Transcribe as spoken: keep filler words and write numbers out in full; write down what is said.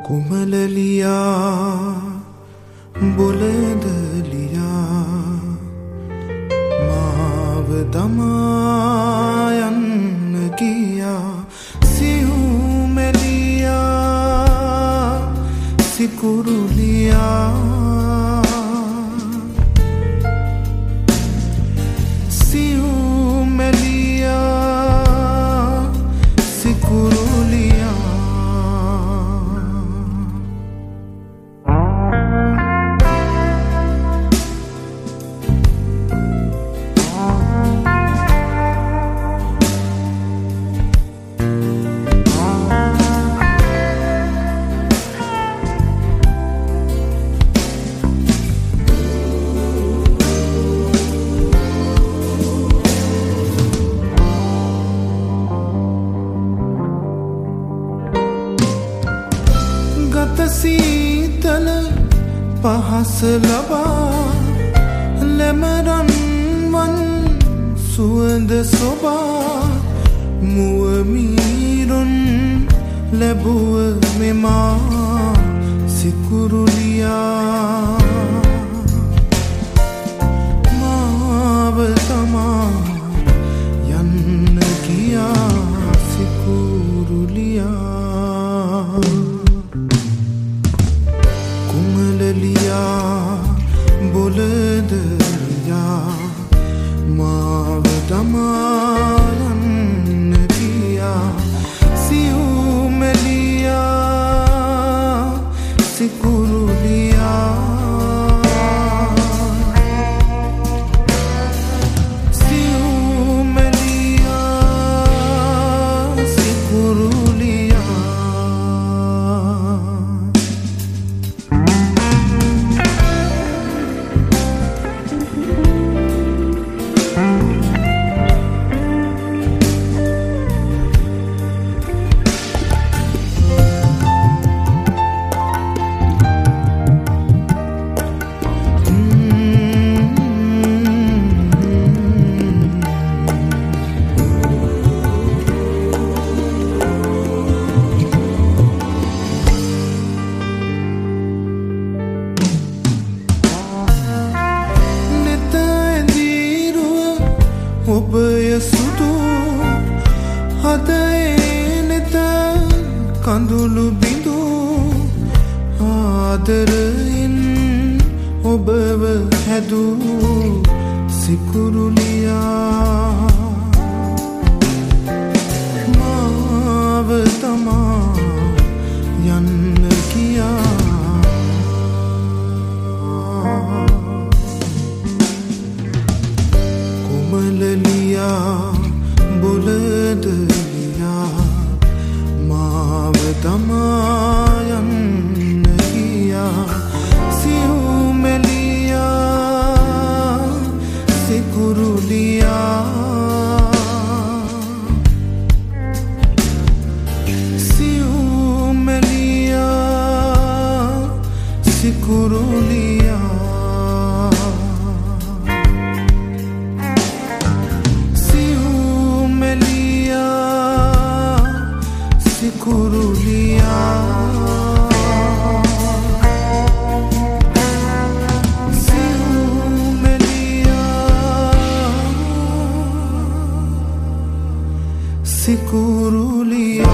කුමලලියා බොලදලියා මාව දමා යන්න ගියා සියුමෙලියා සිකුරුලියා සියුමෙලියා සිකුරුලියා සීතල පහස ලබා ලැමරන් වන් සුවඳ සොබා මුව මීරුන් ලැබුව මෙමා සිකුරුලියා මාව තමා යන්න ගියා සිකුරුලියා බොලදලියා මාව දමා යන්න ගියා සියුමෙලියා සිකුරුලියා සියුමෙලියා සිකුරුලියා ඔබය සුදු හදේ නෙත කඳුළු බිඳු ආදරයෙන් ඔබව හැදූ සිකුරුලියා මාව තමා යන්න ගියා කුමලලියා බොලදලියා මාව තමා යන්න ගියා සියුමෙලියා සිකුරුලියා සියුමෙලියා සිකුරුලියා Sikurulia